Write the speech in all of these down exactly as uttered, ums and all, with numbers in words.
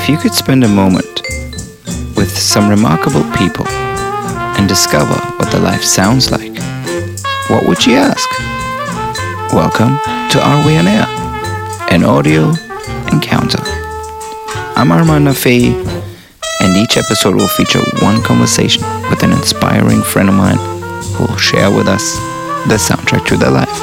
If you could spend a moment with some remarkable people and discover what their life sounds like, what would you ask? Welcome to Are We On Air? An audio encounter. I'm Armand Nafei, and each episode will feature one conversation with an inspiring friend of mine who will share with us the soundtrack to their life.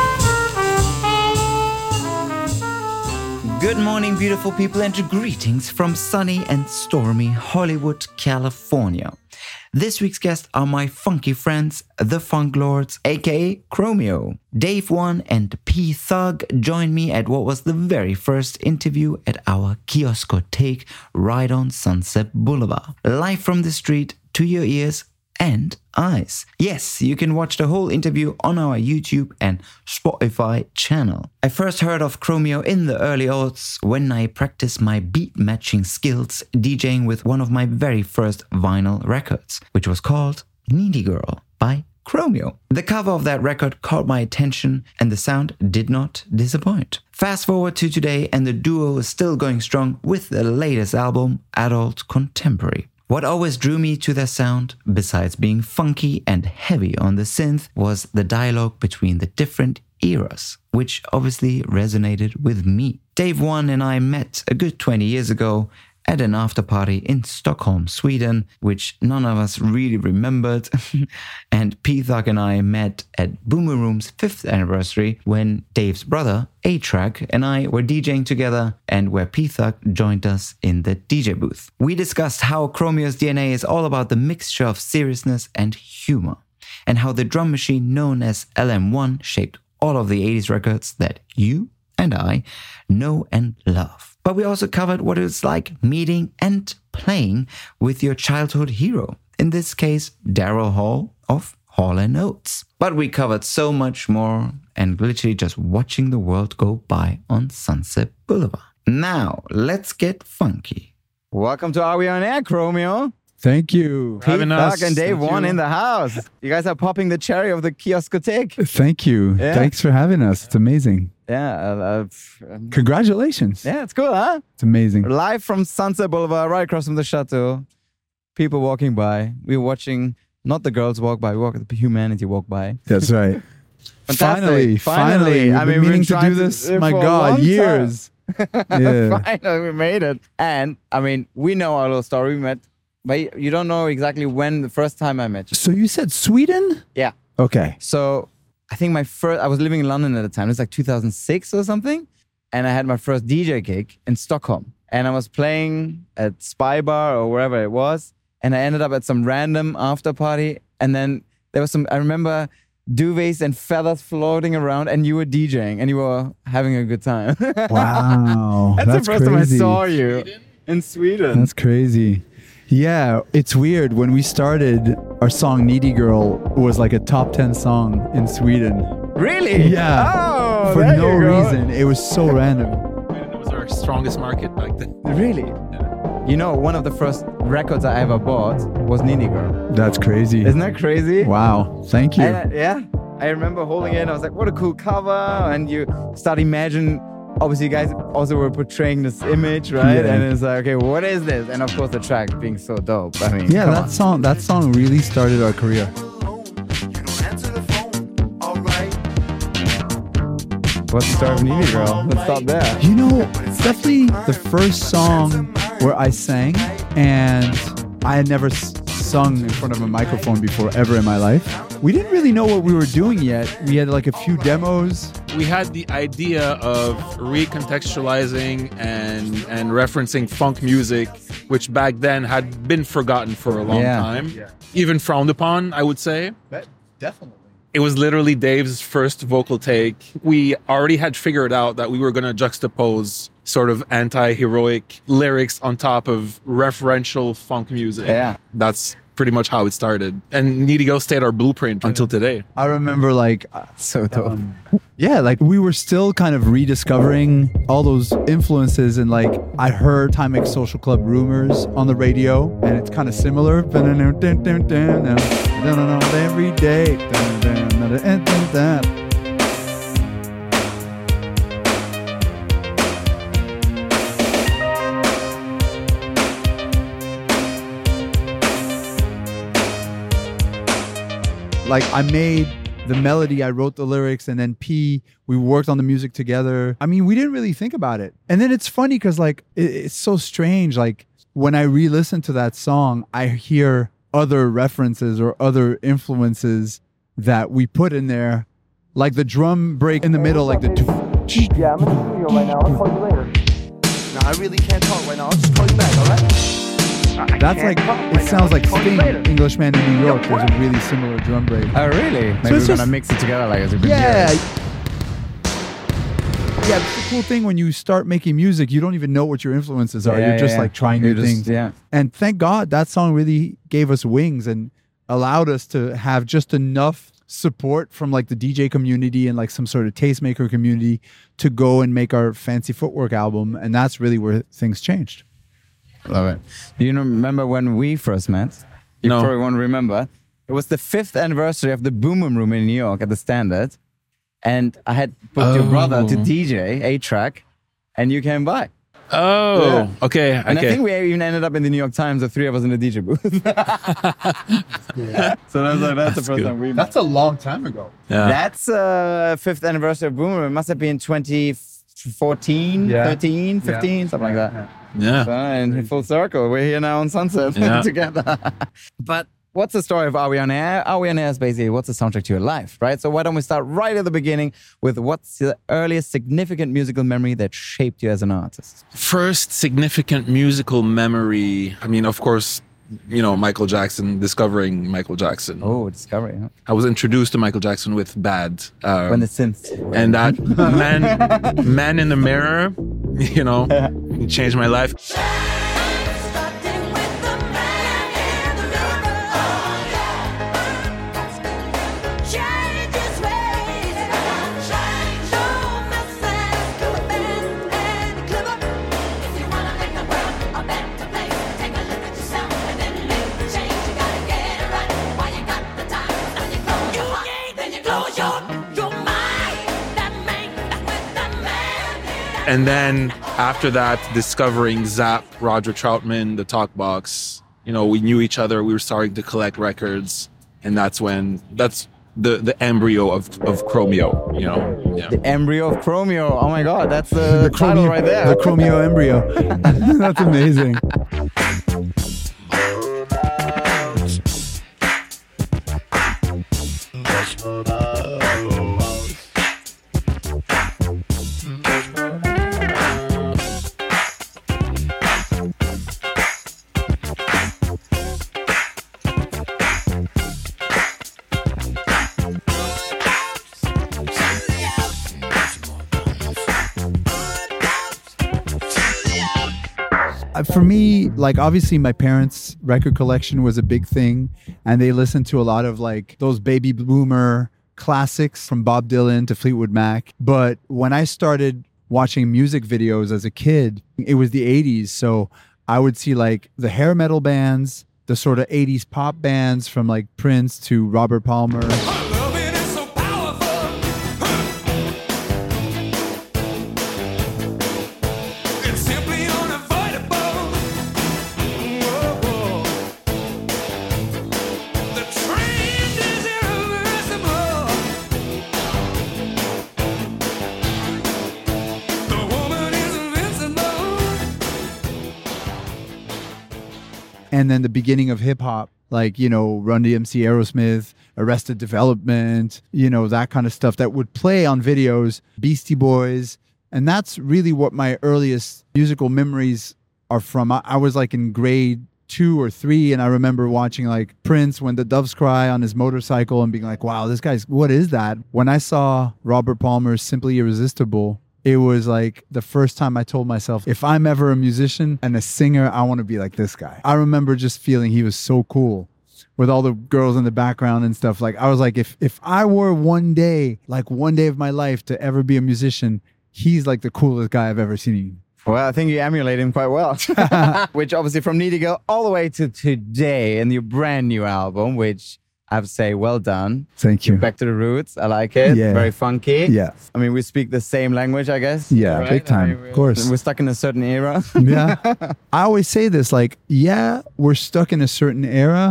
Good morning, beautiful people, and greetings from sunny and stormy Hollywood, California. This week's guests are my funky friends, the Funk Lords, aka Chromeo. Dave One and P Thug joined me at what was the very first interview at our Kioskothek right on Sunset Boulevard. Live from the street to your ears and eyes. Yes, you can watch the whole interview on our YouTube and Spotify channel. I first heard of Chromeo in the early aughts when I practiced my beat matching skills DJing with one of my very first vinyl records, which was called Needy Girl by Chromeo. The cover of that record caught my attention and the sound did not disappoint. Fast forward to today and the duo is still going strong with the latest album, Adult Contemporary. What always drew me to their sound, besides being funky and heavy on the synth, was the dialogue between the different eras, which obviously resonated with me. Dave One and I met a good twenty years ago at an after party in Stockholm, Sweden, which none of us really remembered. And P Thug and I met at Boomer Room's fifth anniversary when Dave's brother, A-Track, and I were DJing together and where P Thug joined us in the D J booth. We discussed how Chromeo's D N A is all about the mixture of seriousness and humor, and how the drum machine known as L M one shaped all of the eighties records that you and I know and love. But we also covered what it's like meeting and playing with your childhood hero. In this case, Daryl Hall of Hall and Oates. But we covered so much more and literally just watching the world go by on Sunset Boulevard. Now, let's get funky. Welcome to Are We On Air, Chromeo? Thank you. P Thug and Dave One in the house. You guys are popping the cherry of the Kioskothek. Thank you. Yeah. Thanks for having us. It's amazing. Yeah. Uh, uh, Congratulations. Yeah, it's cool, huh? It's amazing. Live from Sunset Boulevard, right across from the chateau. People walking by. We were watching, not the girls walk by, we walk, the humanity walk by. That's right. Finally, finally, finally. I mean, we've been meaning to do this, my God, years. Yeah. Finally, we made it. And, I mean, we know our little story. We met, but you don't know exactly when the first time I met you. So you said Sweden? Yeah. Okay. So I think my first, I was living in London at the time. It was like two thousand six or something. And I had my first D J gig in Stockholm. And I was playing at Spy Bar or wherever it was. And I ended up at some random after party. And then there was some, I remember duvets and feathers floating around and you were DJing and you were having a good time. Wow. That's, That's the first crazy. time I saw you. Sweden? In Sweden. That's crazy. Yeah, it's weird. When we started, our song Needy Girl was like a top ten song in Sweden. Really? Yeah. Oh, For there no you go. reason. It was so random. It was our strongest market back then. Really? Yeah. You know, one of the first records I ever bought was Needy Girl. That's crazy. Isn't that crazy? Wow. Thank you. And, uh, yeah. I remember holding it and I was like, what a cool cover. And you start imagining, obviously you guys also were portraying this image, right? Yeah. And it's like, okay, what is this? And of course the track being so dope. I mean, yeah, come that on. song that song really started our career. What's the story of Needy Girl? Let's stop there. You know, it's definitely the first song where I sang, and I had never s- sung in front of a microphone before ever in my life. We didn't really know what we were doing yet. We had like a few demos. We had the idea of recontextualizing and and referencing funk music, which back then had been forgotten for a long Yeah. time, yeah. Even frowned upon, I would say. But definitely. It was literally Dave's first vocal take. We already had figured out that we were going to juxtapose sort of anti-heroic lyrics on top of referential funk music. Yeah. That's pretty much how it started. And Needy Girl stayed our blueprint until today. I remember like So dope. um, yeah, like we were still kind of rediscovering all those influences, and like I heard Timex Social Club Rumors on the radio, and it's kind of similar. Every day. Like I made the melody, I wrote the lyrics, and then P, we worked on the music together. I mean, we didn't really think about it. And then it's funny because like it, it's so strange. Like when I re-listen to that song, I hear other references or other influences that we put in there, like the drum break in the middle, like the. Yeah, I'm in the studio right now. I'll call you later. No, I really can't talk right now. I'll just call you back, all right? That's like, it sounds like Sting, Englishman in New York. There's a really similar drum break. Oh, really? Maybe So we're it's gonna just- mix it together like it's a good Yeah. year. Yeah, it's the cool thing when you start making music, you don't even know what your influences are. Yeah, You're just yeah. like trying You're new just- things. yeah. And thank God that song really gave us wings and allowed us to have just enough support from like the D J community and like some sort of tastemaker community to go and make our Fancy Footwork album. And that's really where things changed. Love it. Do you know- remember when we first met? You No. probably won't remember. It was the fifth anniversary of the Boom Boom Room in New York at the Standard. And I had booked your brother to Oh. D J A-Track, and you came by. Oh, okay, And okay. I think we even ended up in the New York Times, the three of us in the D J booth. So that's, like, that's, the first good. time we met. a long time ago. yeah. That's uh, fifth anniversary of Boom Boom. It must have been twenty fourteen, Yeah. thirteen, fifteen, something like that. yeah. So, in full circle, we're here now on Sunset Yeah. together. But what's the story of Are We On Air? Are We On Air is basically what's the soundtrack to your life, right? So why don't we start right at the beginning with what's the earliest significant musical memory that shaped you as an artist? First significant musical memory. I mean, of course, you know, Michael Jackson, discovering Michael Jackson. Oh, Discovery, huh? I was introduced to Michael Jackson with Bad. Um, When the synths. and that man, man in the mirror, you know, changed my life. Starting with the man in the mirror, oh yeah. Change his ways, change no message to bend and clever. If you wanna make the world a better place, take a look at yourself and then make the change. You gotta get it right while you got the time. Now you close your heart, then you close your your mind. That man, that's with the man. That And then after that, discovering Zapp, Roger Troutman, the Talkbox. You know, we knew each other. We were starting to collect records, and that's when that's the the embryo of of Chromeo. You know, yeah. The embryo of Chromeo. Oh my God, that's the, title Chromeo- right there. The Chromeo embryo. That's amazing. Uh, For me, like obviously my parents' record collection was a big thing and they listened to a lot of like those baby boomer classics from Bob Dylan to Fleetwood Mac. But when I started watching music videos as a kid, it was the eighties. So I would see like the hair metal bands, the sort of eighties pop bands from like Prince to Robert Palmer. loving is so powerful. It's simply unavoidable. Whoa, whoa. The trend is irreversible. The woman is invincible. And then the beginning of hip hop, like, you know, Run D M C, Aerosmith, Arrested Development, you know, that kind of stuff that would play on videos, Beastie Boys. And that's really what my earliest musical memories are from. I, I was like in grade two or three, and I remember watching like Prince When the Doves Cry on his motorcycle and being like, wow, this guy's, what is that? When I saw Robert Palmer's Simply Irresistible, it was like the first time I told myself, if I'm ever a musician and a singer, I want to be like this guy. I remember just feeling he was so cool with all the girls in the background and stuff. Like, I was like, if if I were one day, like one day of my life to ever be a musician, he's like the coolest guy I've ever seen. Well, I think you emulate him quite well. Which obviously from Needy Girl all the way to today and your brand new album, which I have to say, well done. Thank you. Back to the roots. I like it. Yeah. Very funky. Yeah. I mean, we speak the same language, I guess. Yeah, Right? big time. I mean, Of course. We're stuck in a certain era. Yeah. I always say this, like, yeah, we're stuck in a certain era,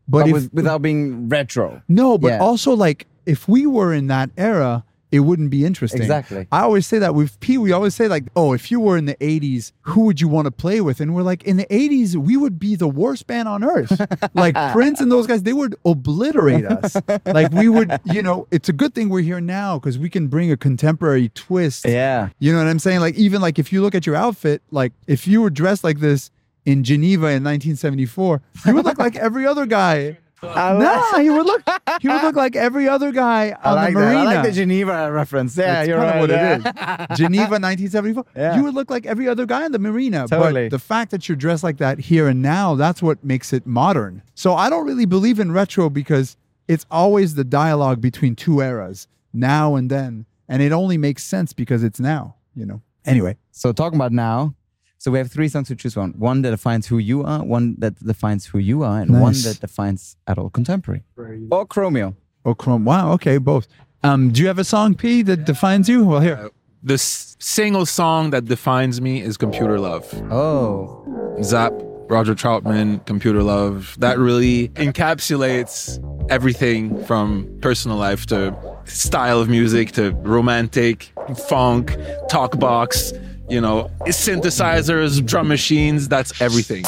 But, But if, with, without being retro. no, but Yeah. also like if we were in that era, it wouldn't be interesting. Exactly. I always say that with P, we always say like, oh, if you were in the eighties, who would you want to play with? And we're like, in the eighties, we would be the worst band on earth. Like Prince and those guys, they would obliterate us. Like we would, you know, it's a good thing we're here now because we can bring a contemporary twist. Yeah. You know what I'm saying? Like even like if you look at your outfit, like if you were dressed like this in Geneva in nineteen seventy-four, you would look like every other guy. No, he would look. He would look like every other guy I on like the that. marina. I like the Geneva reference. Yeah, That's you're kind right. of what yeah. it is. Geneva, nineteen seventy-four. Yeah. You would look like every other guy on the marina. Totally. But the fact that you're dressed like that here and now, that's what makes it modern. So I don't really believe in retro because it's always the dialogue between two eras, now and then, and it only makes sense because it's now. You know. Anyway, So talking about now, so we have three songs to choose from. One that defines who you are, one that defines who you are, and one Nice. that defines adult contemporary. Or Chromeo. oh Chrome. Wow. Okay, both. Um, do you have a song, P, that defines you? Well, here. The s- single song that defines me is Computer Love. Oh. Zap, Roger Troutman, Computer Love. That really encapsulates everything from personal life to style of music to romantic, funk, talk box, you know, synthesizers, drum machines. That's everything.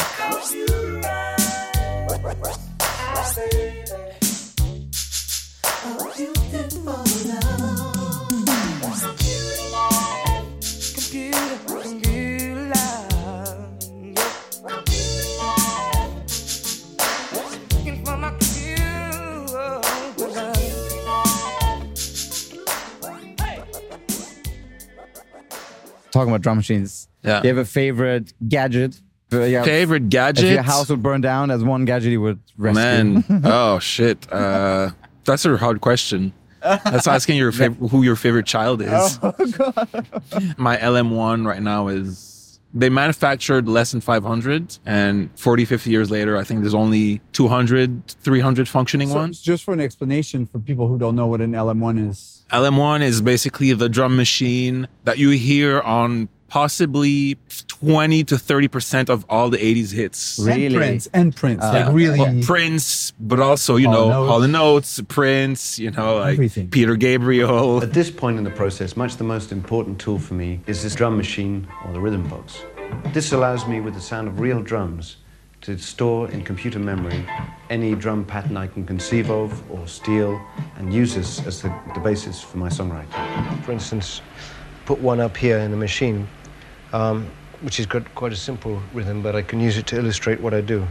Talking about drum machines. Yeah. Do you have a favorite gadget? Uh, yeah. Favorite gadget? If your house would burn down, as one gadget you would rescue. Man, oh shit. Uh, that's a hard question. That's asking your fav- who your favorite child is. Oh, God. My L M one right now is, they manufactured less than five hundred, and forty, fifty years later, I think there's only two hundred, three hundred functioning So, ones. just for an explanation for people who don't know what an L M one is. L M one is basically the drum machine that you hear on possibly twenty to thirty percent of all the eighties hits. Really? And Prince. And Prince. Uh, like really. Well, Prince, but also, you Hall and know, Oates. Hall and Oates, Prince, you know, like Everything. Peter Gabriel. At this point in the process, much the most important tool for me is this drum machine or the rhythm box. This allows me, with the sound of real drums, to store in computer memory any drum pattern I can conceive of or steal and use this as the, the basis for my songwriting. For instance, put one up here in the machine, um, which has got quite a simple rhythm, but I can use it to illustrate what I do.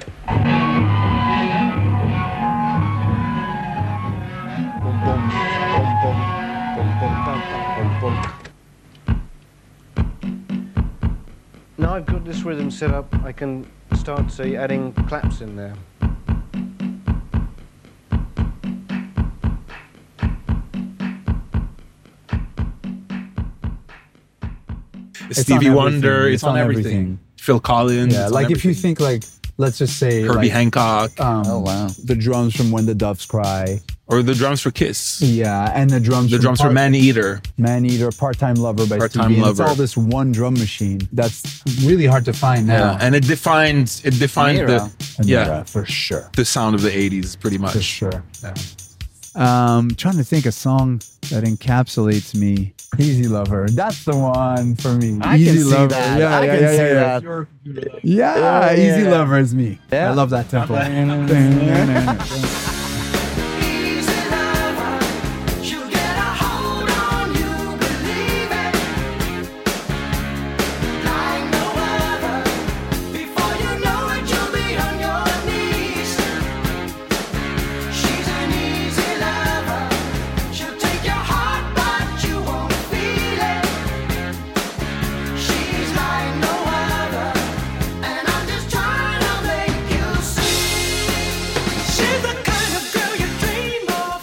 Boom, boom, boom, boom, boom, boom, bam, boom, boom. Now I've got this rhythm set up, I can start, say, adding claps in there. Stevie on everything. Wonder, it's, It's on, on everything. everything. Phil Collins. Yeah, it's on like if you everything. think like, let's just say Herbie like, Hancock, um, Oh, wow. the drums from When the Doves Cry. or the drums for Kiss, Yeah, and the drums. the from drums for Part- Man Eater. Man Eater, Part-Time Lover by Part-Time Stevie. And it's Lover. all this one drum machine. That's really hard to find now. Yeah, and it defines it defined An the era. An yeah era, for sure. the sound of the eighties pretty much. For sure. Um, trying to think a song that encapsulates me. Easy Lover. That's the one for me. I Easy can see Lover. that. Yeah, I yeah, can yeah, see yeah, that. Yeah, Yeah, yeah, Easy yeah. Lover is me. Yeah. I love that tempo. Easy lover, she'll get a hold on you, believe it. Like no other, before you know it, you'll be on your knees. She's an easy lover, she'll take your heart, but you won't feel it. She's like no other, and I'm just trying to make you see. She's the kind of girl you dream of.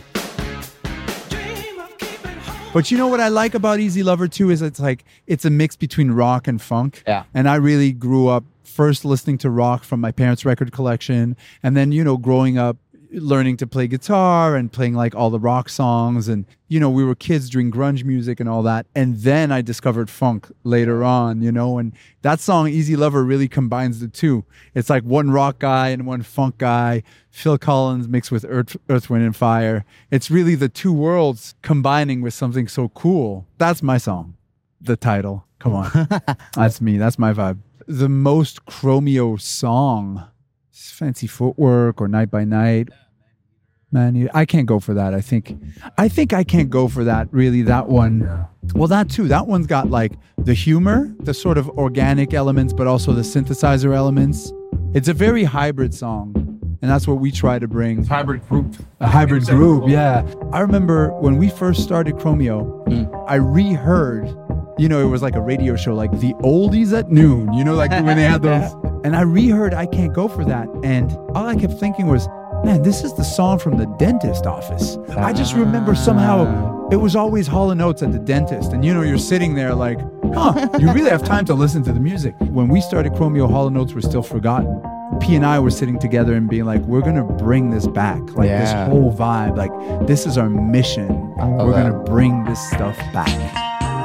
Dream of keeping home. But you know what I like about Easy Lover too is it's like it's a mix between rock and funk. Yeah. And I really grew up first listening to rock from my parents' record collection, and then you know growing up learning to play guitar and playing like all the rock songs. And, you know, we were kids doing grunge music and all that. And then I discovered funk later on, you know, and that song Easy Lover really combines the two. It's like one rock guy and one funk guy, Phil Collins mixed with Earth, Earth, Wind and Fire. It's really the two worlds combining with something so cool. That's my song. The title. Come on. That's me. That's my vibe. The most Chromeo song, Fancy Footwork or Night by Night. Man, I can't go for that. I think, I think I can't go for that. Really, that one. Well, that too. That one's got like the humor, the sort of organic elements, but also the synthesizer elements. It's a very hybrid song, and that's what we try to bring. Hybrid group. A hybrid group, yeah. I remember when we first started Chromeo, mm. I reheard. You know, it was like a radio show, like the oldies at noon. You know, like when they had those. And I reheard I Can't Go For That, and all I kept thinking was, man, this is the song from the dentist office. I just remember somehow it was always Hall and Oates at the dentist. And, you know, you're sitting there like, huh, you really have time to listen to the music. When we started Chromeo, Hall and Oates were still forgotten. P and I were sitting together and being like, we're going to bring this back. Like yeah. this whole vibe, like this is our mission. We're going to bring this stuff back.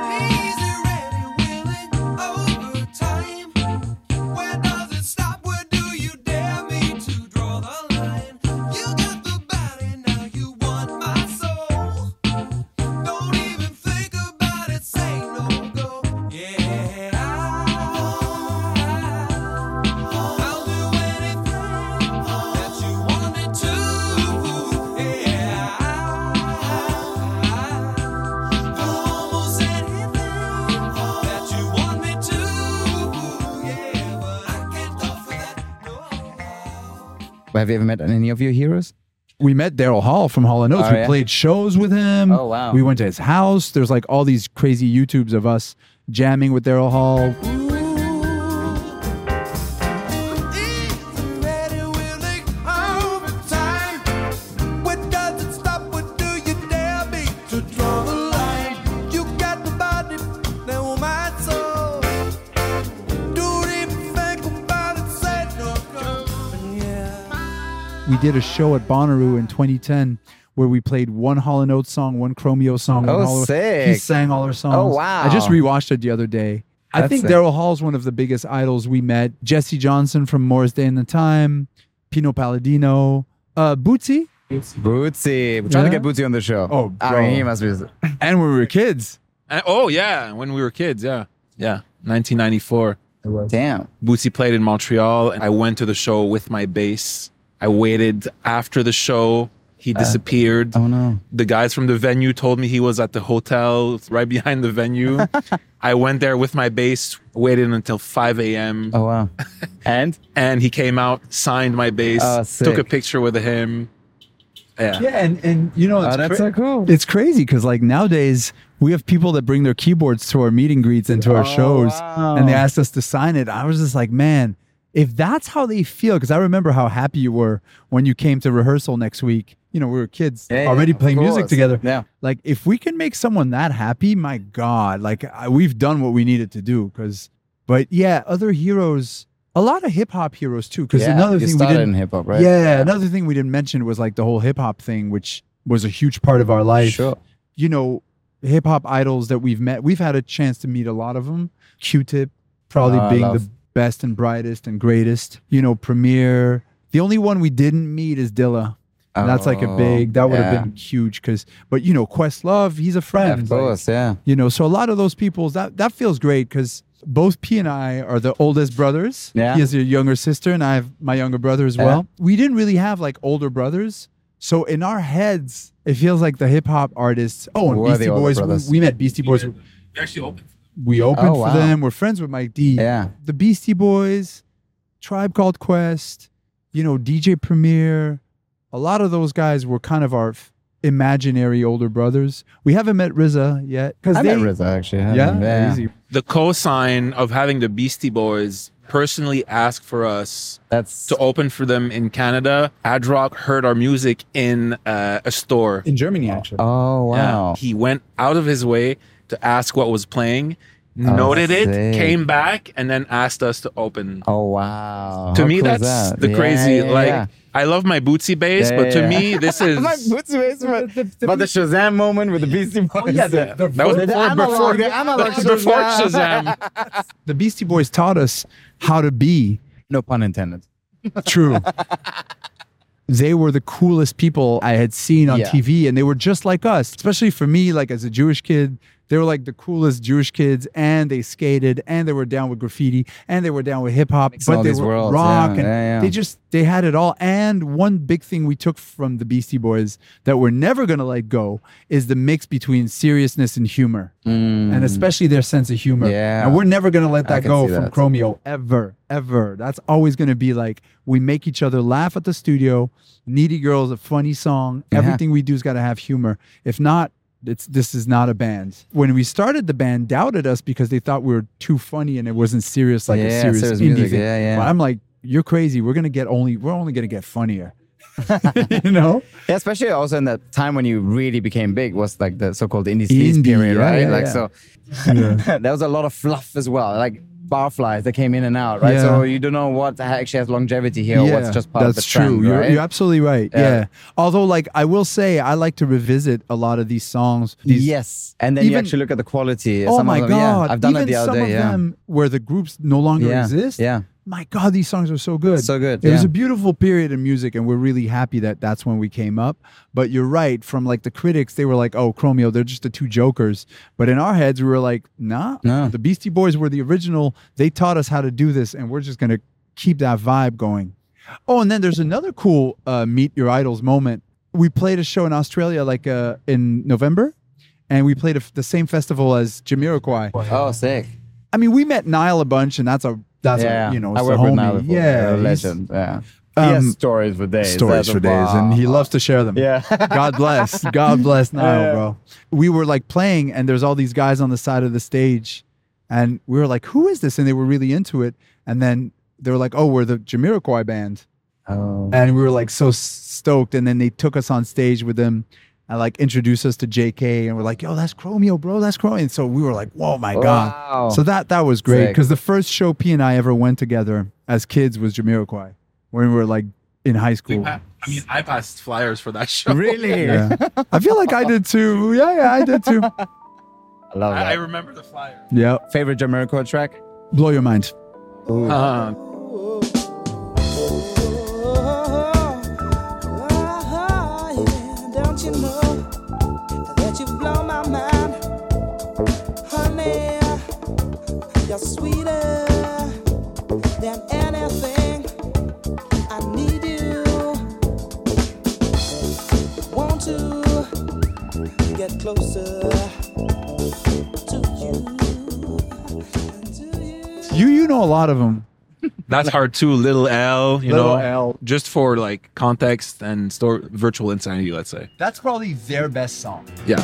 Have you ever met any of your heroes? We met Daryl Hall from Hall and Oates. Oh, we yeah? played shows with him. Oh, wow. We went to his house. There's like all these crazy YouTubes of us jamming with Daryl Hall. We did a show at Bonnaroo in twenty ten where we played one Hall and Oates song, one Chromeo song. Oh, one Hall- sick. He sang all our songs. Oh, wow. I just rewatched it the other day. I That's think sick. Daryl Hall's one of the biggest idols we met. Jesse Johnson from Morris Day and the Time, Pino Palladino, uh, Bootsy. Bootsy. We're trying Yeah. to get Bootsy on the show. Oh, I bro. mean, he must be. And when we were kids. And, oh yeah, when we were kids, yeah, yeah, nineteen ninety-four. Damn. Bootsy played in Montreal, and I went to the show with my bass. I waited after the show. He disappeared. Oh no. The guys from the venue told me he was at the hotel right behind the venue. I went there with my bass, waited until five a.m. Oh wow. And? And he came out, signed my bass, Oh, sick. took a picture with him. Yeah. Yeah, and, and you know, it's, Oh, that's cra- so cool. it's crazy because like nowadays we have people that bring their keyboards to our meet and greets and to our Oh, shows, wow. and they asked us to sign it. I was just like, man, if that's how they feel, because I remember how happy you were when you came to rehearsal next week. You know, we were kids Yeah, yeah, already of playing music course. together. Yeah. Like, if we can make someone that happy, my God, like I, we've done what we needed to do. Because, but yeah, other heroes, a lot of hip hop heroes too. Because Yeah, another you thing we started didn't, in hip hop, right? Yeah, another thing we didn't mention was like the whole hip hop thing, which was a huge part of our life. Sure. You know, hip hop idols that we've met, we've had a chance to meet a lot of them. Q-Tip, probably Oh, I being love- the best and brightest and greatest. You know, Premier. The only one we didn't meet is Dilla. And that's like a Oh, big, that would yeah. have been huge because, but you know, Questlove, he's a friend. Of course, yeah. You know, so a lot of those people, that, that feels great because both P and I are the oldest brothers. Yeah. He has a younger sister and I have my younger brother as Yeah. well. We didn't really have like older brothers. So in our heads, it feels like the hip hop artists. Oh, and Who are the Beastie older Boys. brothers? We, we met Beastie Boys. We actually opened. We opened Oh, for wow. them. We're friends with Mike D. Yeah. The Beastie Boys, Tribe Called Quest, you know, D J Premier. A lot of those guys were kind of our f- imaginary older brothers. We haven't met R Z A yet. I they, met R Z A actually. I Yeah, haven't- yeah. easy. The cosign of having the Beastie Boys personally ask for us That's to open for them in Canada. Adrock heard our music in uh, a store. In Germany, actually. Oh wow. Yeah. He went out of his way to ask what was playing. noted it, sick. came back, and then asked us to open. Oh wow! to How me, cool is that's that? the Yeah, crazy. yeah, like, yeah. I love my Bootsy bass, Yeah, but yeah, to yeah. me, this is My Bootsy bass, but, but the Shazam moment with the Beastie Boys. Oh, yeah, the- the- that was the before, analog- before, the analog before Shazam. Shazam. The Beastie Boys taught us how to be No pun intended. true. They were the coolest people I had seen on Yeah. T V, and they were just like us. Especially for me, like as a Jewish kid, they were like the coolest Jewish kids, and they skated, and they were down with graffiti, and they were down with hip hop, Mixing all but they these were worlds, rock, yeah, and yeah, yeah. they just they had it all. And one big thing we took from the Beastie Boys that we're never gonna let go is the mix between seriousness and humor, and especially their sense of humor. Mm. Yeah. and we're never gonna let I that can go see from that. Chromeo ever, ever. That's always gonna be like we make each other laugh at the studio. Needy Girl's a funny song. Yeah. Everything we do's got to have humor. If not, it's this is not a band. When we started, the band doubted us because they thought we were too funny and it wasn't serious like a Yeah, serious, serious indie music. thing. Yeah, yeah. But I'm like, you're crazy. We're gonna get only. We're only gonna get funnier. you know? Yeah, especially also in that time when you really became big was like the so-called indie sleaze Indie, period, yeah, right? yeah, like yeah. so, there was a lot of fluff as well, like barflies that came in and out, right? Yeah. So you don't know what actually has longevity here, or what's just part that's of the trend, true. You're, right? you're absolutely right. Yeah. Yeah. Although, like, I will say, I like to revisit a lot of these songs. These, yes, and then you even- actually look at the quality. Oh some my of them, yeah. God! I've done Even it the other some day. of Yeah, them where the groups no longer yeah, exist. yeah. My God, these songs are so good. So good, It was yeah. a beautiful period in music, and we're really happy that that's when we came up. But you're right. From like the critics, they were like, "Oh, Chromeo, they're just the two jokers." But in our heads, we were like, "Nah, No. the Beastie Boys were the original. They taught us how to do this, and we're just gonna keep that vibe going." Oh, and then there's another cool uh, meet your idols moment. We played a show in Australia, like uh, in November, and we played a f the same festival as Jamiroquai. Oh, sick. I mean, we met Niall a bunch, and that's a that's yeah, a, you know, I it's a worked with homie. Niall before. Yeah, a he's- legend. Yeah, he Um, has stories for days. stories That's for a days, and he wow. loves to share them. Yeah. God bless, God bless Niall, Yeah. bro. We were like playing, and there's all these guys on the side of the stage, and we were like, "Who is this?" And they were really into it, and then they were like, "Oh, we're the Jamiroquai band," Oh. and we were like so stoked. And then they took us on stage with them. And like introduced us to J K, and we're like, "Yo, that's Chromeo, bro, that's Chromeo." And so we were like, "Whoa, my Wow. god!" So that that was great Sick. because the first show P and I ever went together as kids was Jamiroquai when we were like in high school. I mean, I passed flyers for that show. Really? Yeah, I feel like I did too. Yeah, yeah, I did too. I love I, I that. remember the flyer. Yeah, Favorite Jamiroquai track? blow your mind. Uh, Don't you know that you blow my mind, honey? You're sweeter than anything. I need you. Want to get closer to you. To you. You you know a lot of them. that's hard too. Little L, you Little know, L. just for like context and store virtual insanity. Let's say, That's probably their best song. yeah.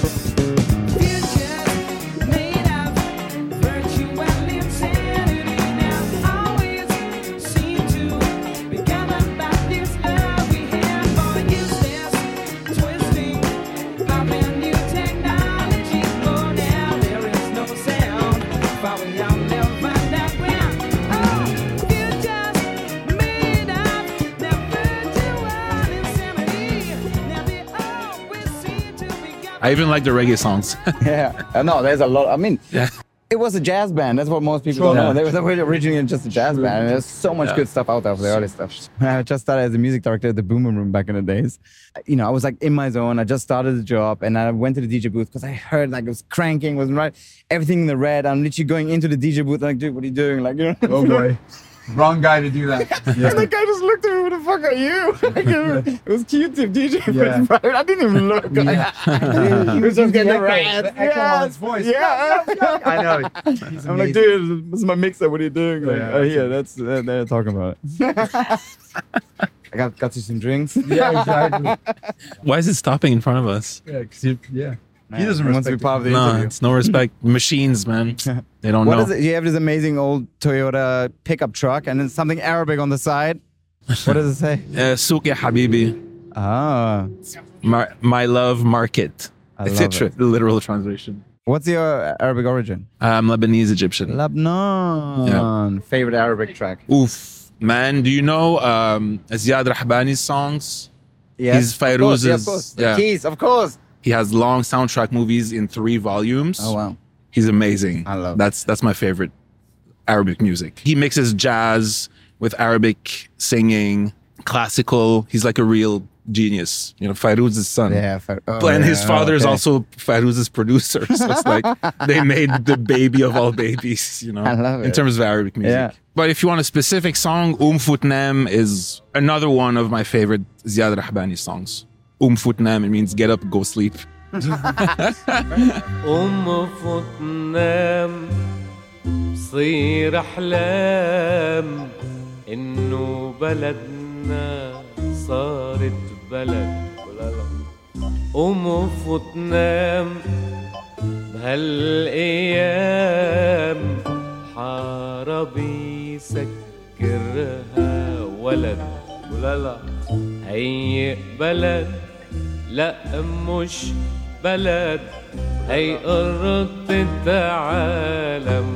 I even like the reggae songs. Yeah. Uh, no, there's a lot. I mean, Yeah. it was a jazz band. That's what most people don't Sure. know. They were, they were originally just a jazz band. And there's so much Yeah. good stuff out there for the early stuff. I just started as a music director at the Boomer Room back in the days. You know, I was like in my zone. I just started the job and I went to the D J booth because I heard like it was cranking, wasn't right. Everything in the red. I'm literally going into the D J booth like, dude, what are you doing? Like, you know. Oh boy, wrong guy to do that. And the guy just looked at me, who the fuck are you? Like, it was Q-Tip D J, but Yeah. it's private. I didn't even look. He was just getting the echo, rats. the echo on his Yeah. voice. Yeah. I know. He's I'm like, amazing. dude, this is my mixer. What are you doing? Like, Yeah, oh, yeah, that's uh, they're talking about it. I got got you some drinks. Yeah, exactly. Why is it stopping in front of us? Yeah, 'cause he, yeah. He doesn't wants to be respect part of the No, interview. it's no respect. Machines, man. They don't What know. is it? You have this amazing old Toyota pickup truck, and then something Arabic on the side. What does it say? Uh, Souk ya Habibi. Ah, My, my love market. I It's love a tri- it. the literal translation. What's your Arabic origin? I'm Lebanese Egyptian. Lebanon. Favorite Arabic track? Oof. Man, do you know um, Ziad Rahbani's songs? Yes. He's Of course, yeah, of Fairuz's. course. The Yeah. Keys, of course. He has long soundtrack movies in three volumes. Oh, wow. He's amazing. I love That's that's my favorite Arabic music. He mixes jazz with Arabic singing, classical. He's like a real genius. You know, Fairuz's son. Yeah. Fa- oh, and his yeah, father is okay. also Fairuz's producer. So it's like they made the baby of all babies, you know, I love in it. terms of Arabic music. Yeah. But if you want a specific song, Um Futnam is another one of my favorite Ziad Rahbani songs. Um Futnam, it means get up, go sleep. أم فتنام صير أحلام إنه بلدنا صارت بلد أم فتنام بهالأيام حاربي سكرها ولد ولا لا هي بلد لا مش بلد هي قرة العالم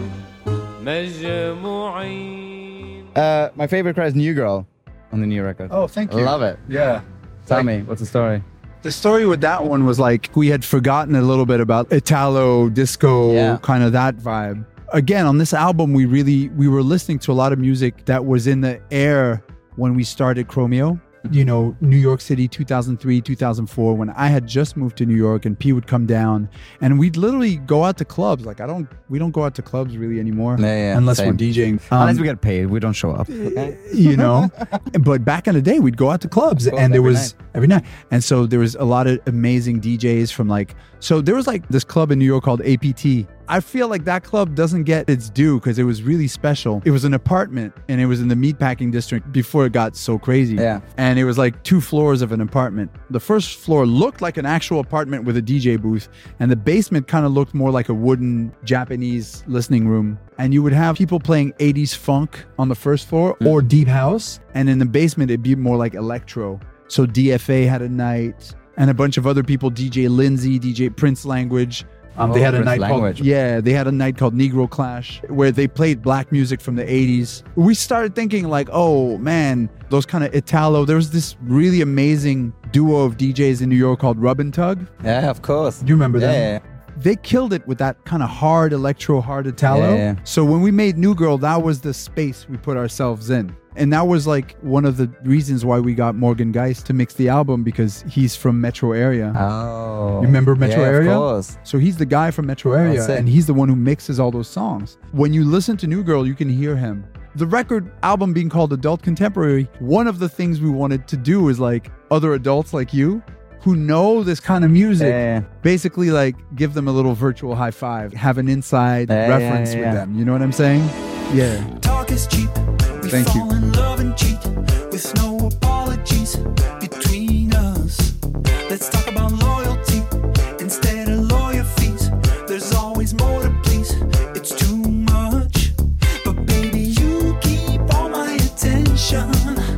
مجموعين. Uh, my favorite cry is New Girl on the new record. Oh, thank you. Love it. Yeah. Tell Like- me, what's the story? The story with that one was like we had forgotten a little bit about Italo disco, Yeah. kind of that vibe. Again, on this album, we really we were listening to a lot of music that was in the air when we started Chromeo. You know, New York City, two thousand three, two thousand four, when I had just moved to New York, and P would come down, and we'd literally go out to clubs. Like I don't, we don't go out to clubs really anymore, Yeah, yeah, unless same. we're DJing. Unless Um, we get paid, we don't show up. you know but back in the day we'd go out to clubs course, and there every was night. every night and so there was a lot of amazing D Js from like so there was like this club in New York called A P T. I feel like that club doesn't get its due because it was really special. It was an apartment and it was in the meatpacking district before it got so crazy. Yeah. And it was like two floors of an apartment. The first floor looked like an actual apartment with a D J booth, and the basement kind of looked more like a wooden Japanese listening room. And you would have people playing eighties funk on the first floor or deep house. And in the basement, it'd be more like electro. So D F A had a night and a bunch of other people, D J Lindsay, D J Prince Language. Um, they Oh, had a Prince night Language. called yeah, they had a night called Negro Clash where they played black music from the eighties. We started thinking like, oh man, those kind of Italo. There was this really amazing duo of D Js in New York called Rub and Tug. Yeah, of course. You remember them? Yeah. They killed it with that kind of hard electro, hard Italo. Yeah, yeah. So when we made New Girl, that was the space we put ourselves in. And that was like one of the reasons why we got Morgan Geist to mix the album, because he's from Metro area. Oh. You remember Metro yeah, area? Of course. So he's the guy from Metro area, That's it. and he's the one who mixes all those songs. When you listen to New Girl, you can hear him. The record album being called Adult Contemporary, one of the things we wanted to do is like other adults like you who know this kind of music, Yeah. basically like give them a little virtual high five, have an inside Yeah, reference yeah, with yeah. them. You know what I'm saying? Yeah. Talk is cheap. We Thank you. fall in love and cheat with no apologies between us. Let's talk about loyalty instead of lawyer fees. There's always more to please. It's too much, but baby, you keep all my attention.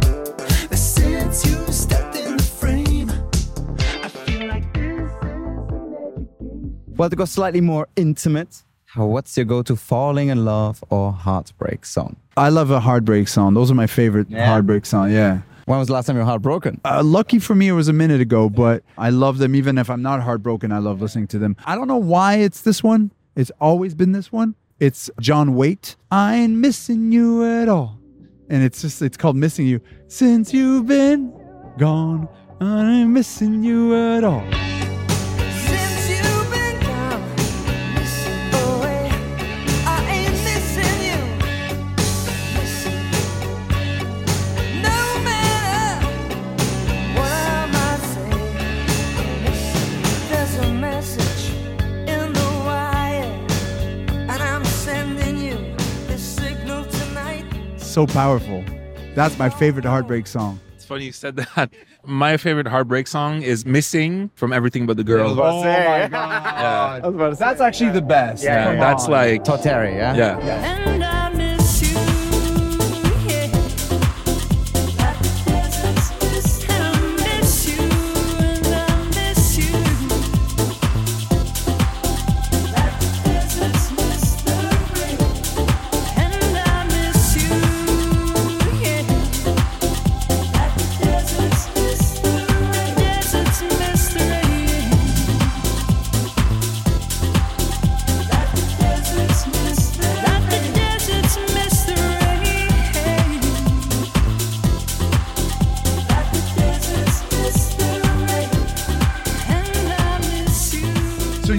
Since you stepped in the frame, I feel like this is an education. Well, to go slightly more intimate, what's your go-to falling in love or heartbreak song? I love a heartbreak song. Those are my favorite Yeah. heartbreak song. Yeah. When was the last time you were heartbroken? Uh, lucky for me, it was a minute ago, but I love them. Even if I'm not heartbroken, I love listening to them. I don't know why it's this one. It's always been this one. It's John Waite. I ain't missing you at all. And it's just, it's called Missing You. Since you've been gone, I ain't missing you at all. Since you've been gone away, I ain't missing you. No matter what I might say, there's a message in the wire, and I'm sending you this signal tonight. So powerful. That's my favorite heartbreak song. It's funny you said that. My favorite heartbreak song is Missing from Everything But the Girl. Oh my Yeah. god. That's actually the best. Yeah, come that's on. like, Todd Terry, yeah? yeah. And I miss you, yeah. And I miss you, and I miss you.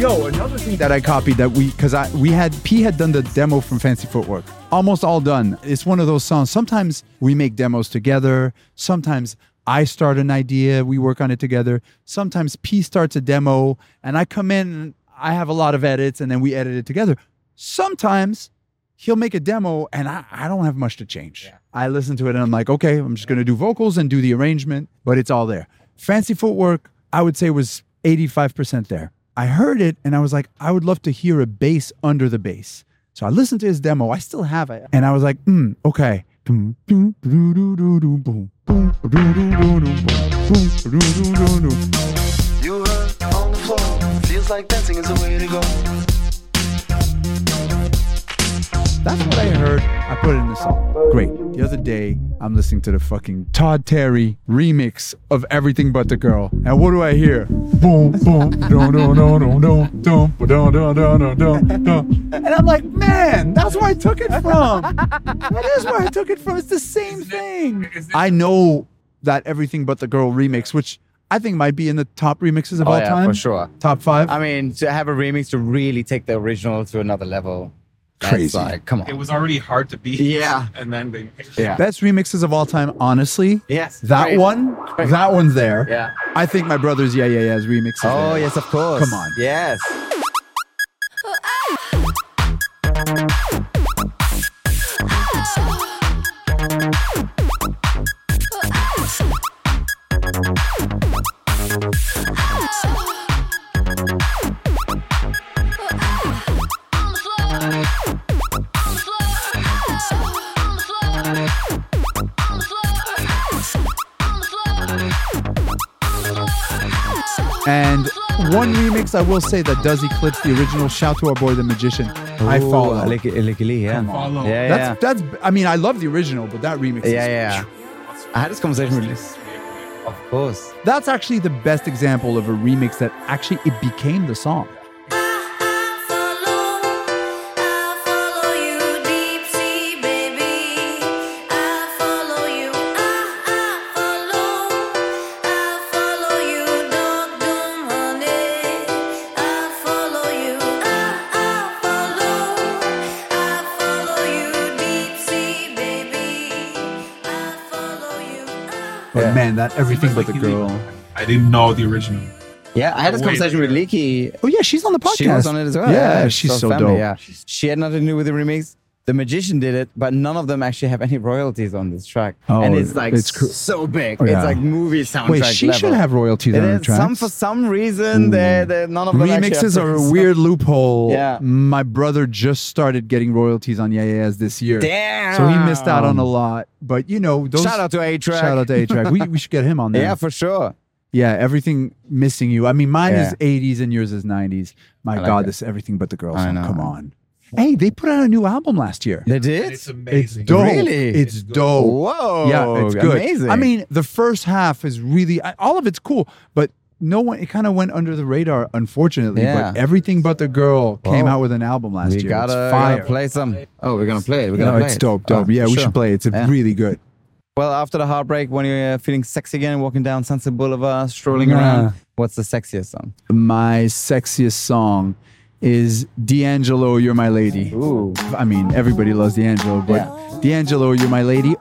yo, another thing that I copied that we, because I we had P had done the demo from Fancy Footwork, almost all done. It's one of those songs. Sometimes we make demos together. Sometimes I start an idea, we work on it together. Sometimes P starts a demo, and I come in, and I have a lot of edits, and then we edit it together. Sometimes he'll make a demo, and I, I don't have much to change. Yeah. I listen to it, and I'm like, okay, I'm just going to do vocals and do the arrangement, but it's all there. Fancy Footwork, I would say, was eighty-five percent there. I heard it, and I was like, I would love to hear a bass under the bass. So I listened to his demo. I still have it. And I was like, hmm, okay. You heard on the floor, feels like dancing is the way to go. That's what I heard. I put it in the song. Great. The other day, I'm listening to the fucking Todd Terry remix of Everything But the Girl. And what do I hear? Boom, boom, no, no, no, no, no, no, no, no, no, no, no. And I'm like, man, that's where I took it from. That is where I took it from. It's the same thing. I know that Everything But the Girl remix, which I think might be in the top remixes of Oh, all yeah, time. for sure. Top five. I mean, to have a remix to really take the original to another level. That's Crazy. like, come on. It was already hard to beat. Yeah. And then they. Yeah. Best remixes of all time, honestly. Yes. That Crazy. one, Crazy. that one's there. Yeah. I think my brother's Yeah Yeah Yeah's remix is Oh, there. yes, of course. Come on. Yes. And one remix I will say that does eclipse the original. Shout to our boy the Magician. I follow. Ooh, Lick- Lickily, yeah. Follow. Yeah, yeah. That's that's. I mean, I love the original, but that remix. yeah, is, yeah. I had this conversation with this. Of course. That's actually the best example of a remix that actually it became the song. But Yeah. man, that Everything But the Girl. I didn't know the original. Yeah, I had this Wait. conversation with Leaky. Oh yeah, she's on the podcast. She was on it as well. Yeah, she's so family, dope. Yeah. She had nothing to do with the remix. The Magician did it, but none of them actually have any royalties on this track. Oh, and it's like it's cr- so big. Oh, yeah. It's like movie soundtrack Wait, she level. should have royalties It on her is. tracks. Some for some reason, they they none of them actually Remixes have are a some- weird loophole. Yeah. My brother just started getting royalties on Yeah Yeah Yeah's this year. Damn. So he missed out on a lot. But you know, those Shout out to A-Track. Shout out to A-Track. we we should get him on there. Yeah, for sure. Yeah, Everything Missing You. I mean, mine Yeah. is eighties and yours is nineties. My I like God, it. this Everything But the Girl I song. know. Come on. Hey, they put out a new album last year. They did? It's amazing. It's dope. Really? It's dope. Whoa. Yeah, it's good. Amazing. I mean, the first half is really I- all of it's cool, but no one. It kind of went under the radar, unfortunately. Yeah. But Everything But the Girl came Whoa. out with an album last we year. gotta, it's gotta fire. play some. Oh, we're gonna play it. We're gonna No, play it's it. dope, dope. Oh, yeah, we sure. should play it. It's Yeah. really good. Well, after the heartbreak, when you're feeling sexy again, walking down Sunset Boulevard, strolling Yeah. around, what's the sexiest song? My sexiest song is D'Angelo, You're My Lady. Ooh. I mean, everybody loves D'Angelo, but Yeah. D'Angelo, You're My Lady.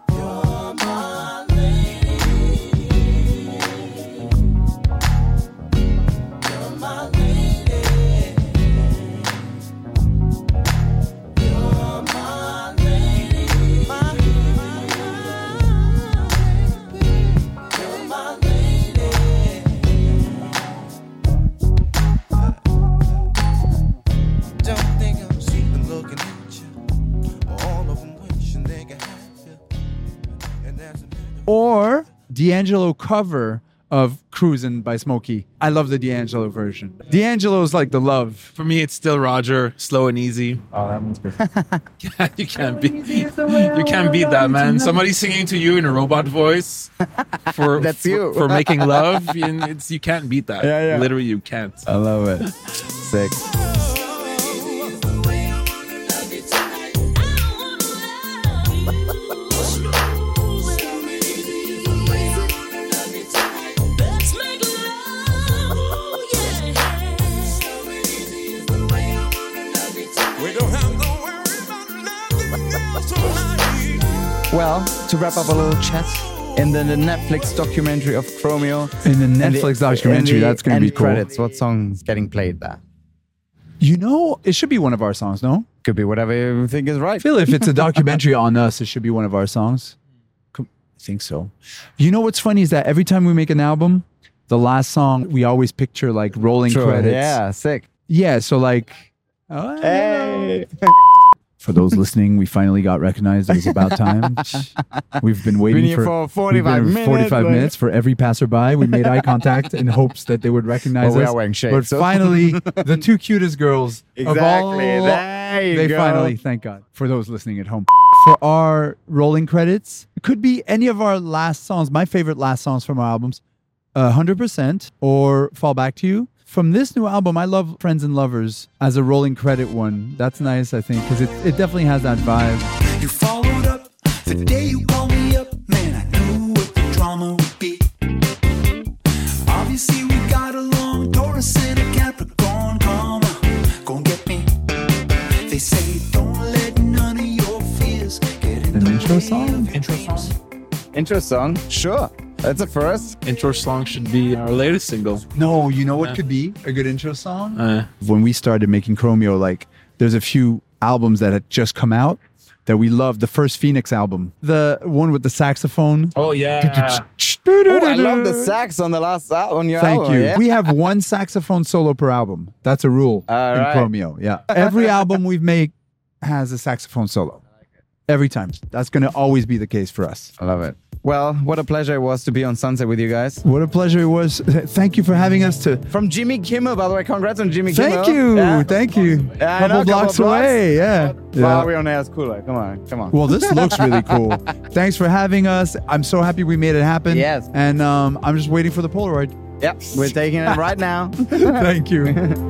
Don't think I'm sleeping looking at you. All of them wishing they could have you. And there's a Or D'Angelo cover of Cruisin' by Smokey. I love the D'Angelo version. D'Angelo's like the love. For me, it's still Roger, slow and easy. Oh, that one's good. You can't beat. You can't beat that, man. Somebody singing to you in a robot voice for That's for, you. for making love. And it's you can't beat that. Yeah, yeah. Literally, you can't. I love it. Sick. Let's make love, yeah. Well, to wrap up a little chat, in the, the Netflix documentary of Chromeo. In the and Netflix documentary, and the that's going to be end cool. credits, what song's getting played there? You know, it should be one of our songs, no? Could be whatever you think is right. I feel if it's a documentary on us, it should be one of our songs. Com- I think so. You know what's funny is that every time we make an album, the last song, we always picture like rolling Sure, credits. yeah, sick. Yeah, so like... Oh, Hey! For those listening, we finally got recognized. It was about time. We've been waiting Been here for, for forty-five we've been minutes, forty-five like- minutes for every passerby. We made eye contact in hopes that they would recognize Well, we us. are wearing shades, but so- finally, the two cutest girls of all, Exactly. There you they go. finally, thank God, for those listening at home. For our rolling credits, it could be any of our last songs. My favorite last songs from our albums, uh, one hundred percent or Fall Back to You. From this new album, I love Friends and Lovers as a rolling credit one. That's nice, I think, because it, it definitely has that vibe. You followed up the day you called me up. Man, I knew what the drama would be. Obviously, we got along. Taurus and a Capricorn. Come on, go get me. They say, don't let none of your fears get in An the intro way song? of your Intro dreams. song? Intro song? Sure. That's a first. Intro song should be our latest single. No, you know what Yeah. could be a good intro song? Uh, When we started making Chromeo, like there's a few albums that had just come out that we loved. The first Phoenix album, the one with the saxophone. oh yeah. Oh, I love the sax on the last al- on your Thank album. you. Yeah? We have one saxophone solo per album. That's a rule All in right. Chromeo. Yeah. Every album we've made has a saxophone solo. Every time. That's going to always be the case for us. I love it. Well, what a pleasure it was to be on Sunset with you guys. What a pleasure it was. Thank you for having us to. From Jimmy Kimmel, by the way. Congrats on Jimmy Kimmel. Thank you. Yeah. Thank you. Yeah, I couple know, blocks couple blocks. away. Yeah. Wow, yeah. we're on air. It's cooler. Come on. Come on. Well, this looks really cool. Thanks for having us. I'm so happy we made it happen. Yes. And um, I'm just waiting for the Polaroid. Yep. We're taking it right now. Thank you.